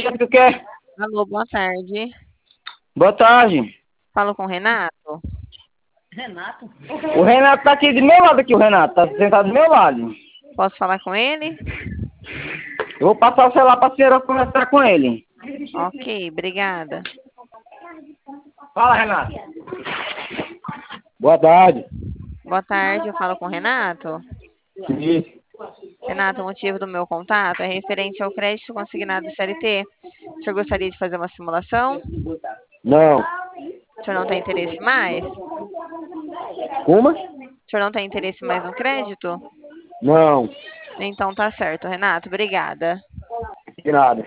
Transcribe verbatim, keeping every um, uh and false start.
dia, tu quer? Alô, boa tarde. Boa tarde. Falo com o Renato? O Renato tá aqui do meu lado aqui, o Renato. Tá sentado do meu lado. Posso falar com ele? Eu vou passar o celular pra senhora conversar com ele. Ok, obrigada. Fala, Renato. Boa tarde. Boa tarde, eu falo com o Renato. Isso. Renato, o motivo do meu contato é referente ao crédito consignado C L T. O senhor gostaria de fazer uma simulação? Não. O senhor não tem interesse mais? Como? O senhor não tem interesse mais no crédito? Não. Então tá certo, Renato, obrigada. De nada.